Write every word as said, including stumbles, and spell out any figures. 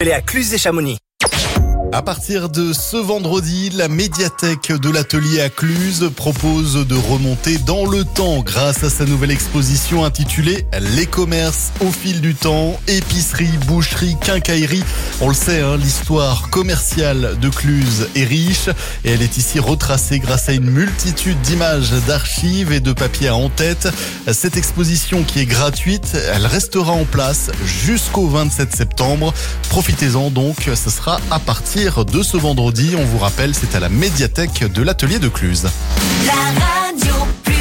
Elle est à Cluses et Chamonix. À partir de ce vendredi, la médiathèque de l'Atelier à Cluses propose de remonter dans le temps grâce à sa nouvelle exposition intitulée Les commerces au fil du temps, épicerie, boucherie, quincaillerie. On le sait, hein, l'histoire commerciale de Cluses est riche et elle est ici retracée grâce à une multitude d'images, d'archives et de papiers à en-tête. Cette exposition qui est gratuite, elle restera en place jusqu'au vingt-sept septembre. Profitez-en donc, ce sera à partir de ce vendredi. On vous rappelle, c'est à la médiathèque de l'Atelier de Cluses. La